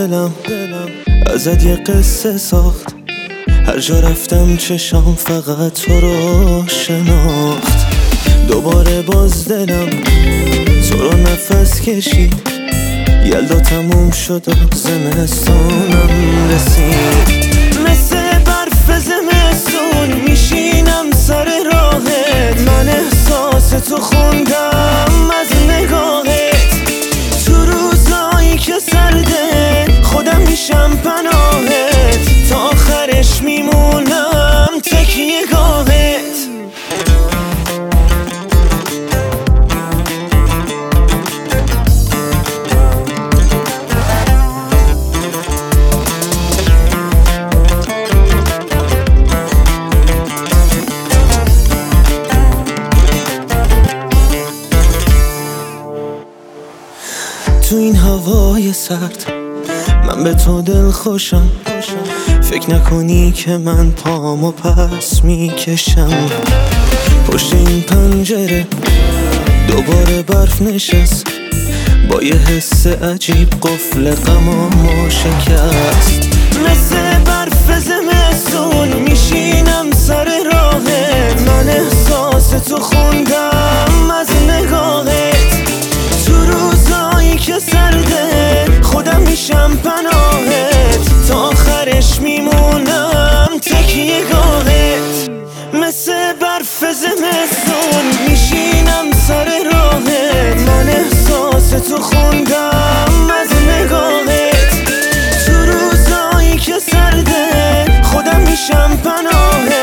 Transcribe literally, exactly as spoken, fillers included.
دلم ازت یه قصه ساخت، هر جا رفتم چشام فقط تو رو شناخت. دوباره باز دلم تو رو نفس کشید، یلدا تموم شد و زمستونم رسید. مثل برف زمستون میشینم سر راهت، من احساس تو خوندم از نگاهت. تو روزایی که سرده خودم میشم پناهت، تا آخرش میمونم تکیه گاهت. تو این هوای سرد من به تو دل خوشم، فکر نکنی که من پامو پس میکشم. پشت این پنجره دوباره برف نشست، با یه حس عجیب قفل غمامو شکست. مثل برف زمستون میشینم سر راهت، من احساس تو خوندم از نگاهت. تو روزایی که سرده خودم میشم پناهت، تا آخرش میمونم تکیه گاهت. مثل برف زمستون میشینم سر راهت، من احساس تو خوندم از نگاهت. تو روزایی که سرده خودم میشم پناهت،